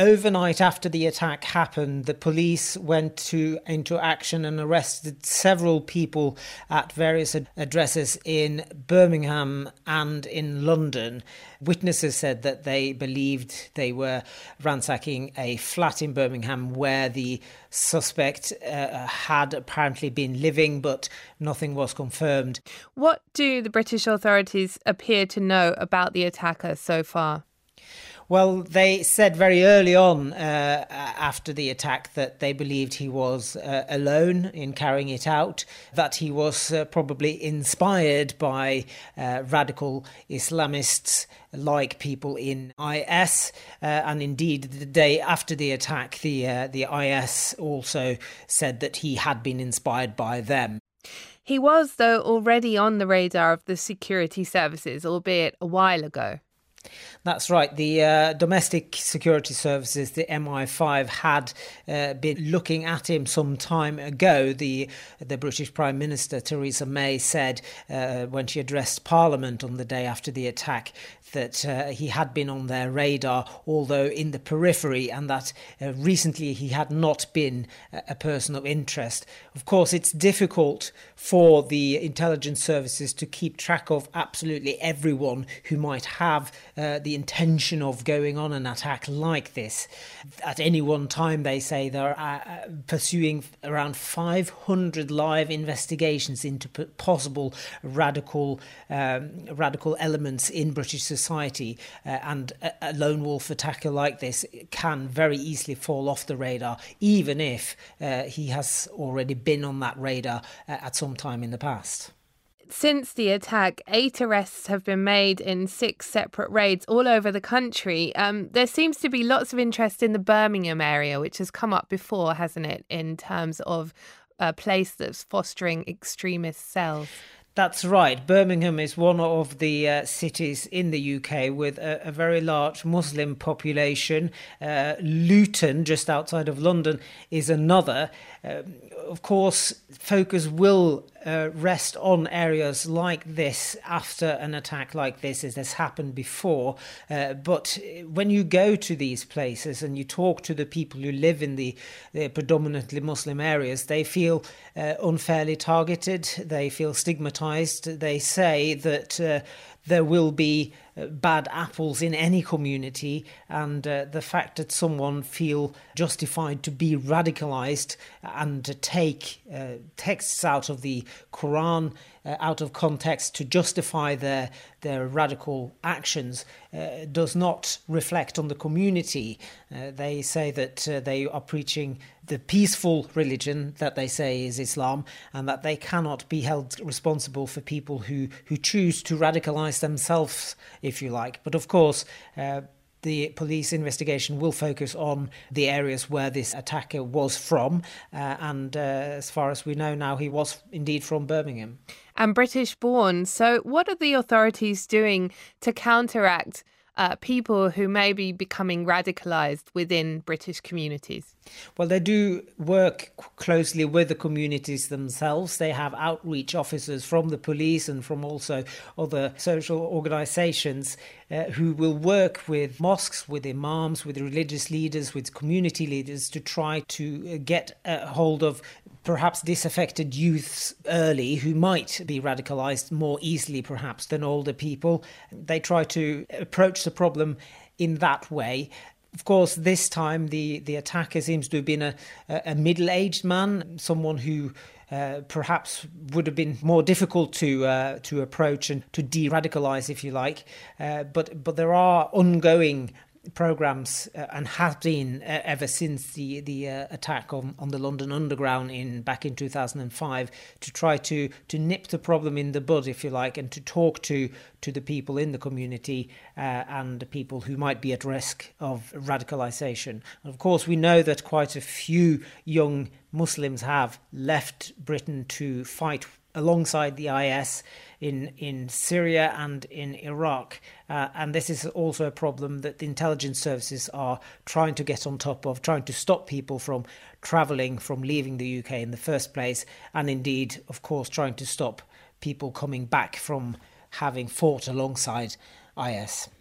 Overnight after the attack happened, the police went into action and arrested several people at various addresses in Birmingham and in London. Witnesses said that they believed they were ransacking a flat in Birmingham where the suspect had apparently been living, but nothing was confirmed. What do the British authorities appear to know about the attacker so far? Well, they said very early on after the attack that they believed he was alone in carrying it out, that he was probably inspired by radical Islamists like people in IS. And indeed, the day after the attack, the IS also said that he had been inspired by them. He was, though, already on the radar of the security services, albeit a while ago. That's right. The domestic security services, the MI5, had been looking at him some time ago. The British Prime Minister, Theresa May, said when she addressed Parliament on the day after the attack that he had been on their radar, although in the periphery, and that recently he had not been a person of interest. Of course, it's difficult for the intelligence services to keep track of absolutely everyone who might have the intention of going on an attack like this. At any one time, they say they're pursuing around 500 live investigations into possible radical elements in British society, and a lone wolf attacker like this can very easily fall off the radar, even if he has already been on that radar at some time in the past. Since the attack, 8 arrests have been made in 6 separate raids all over the country. There seems to be lots of interest in the Birmingham area, which has come up before, hasn't it, in terms of a place that's fostering extremist cells. That's right. Birmingham is one of the cities in the UK with a very large Muslim population. Luton, just outside of London, is another. Of course, focus will rest on areas like this after an attack like this, as has happened before. But when you go to these places and you talk to the people who live in the predominantly Muslim areas, they feel unfairly targeted. They feel stigmatized. They say that there will be bad apples in any community, and the fact that someone feel justified to be radicalized and to take texts out of the Quran out of context to justify their radical actions does not reflect on the community. They say that they are preaching the peaceful religion that they say is Islam, and that they cannot be held responsible for people who choose to radicalize themselves, if you like. But of course, the police investigation will focus on the areas where this attacker was from. And as far as we know now, he was indeed from Birmingham. And British born. So what are the authorities doing to counteract people who may be becoming radicalised within British communities? Well, they do work closely with the communities themselves. They have outreach officers from the police and from also other social organisations who will work with mosques, with imams, with religious leaders, with community leaders to try to get a hold of perhaps disaffected youths early who might be radicalised more easily perhaps than older people. They try to approach the problem in that way. Of course, this time the attacker seems to have been a middle-aged man, someone who perhaps would have been more difficult to approach and to de-radicalise, if you like. But there are ongoing programmes and have been ever since the attack on the London Underground back in 2005 to try to nip the problem in the bud, if you like, and to talk to the people in the community and the people who might be at risk of radicalisation. Of course, we know that quite a few young Muslims have left Britain to fight alongside the IS in Syria and in Iraq. And this is also a problem that the intelligence services are trying to get on top of, trying to stop people from travelling, from leaving the UK in the first place, and indeed, of course, trying to stop people coming back from having fought alongside IS.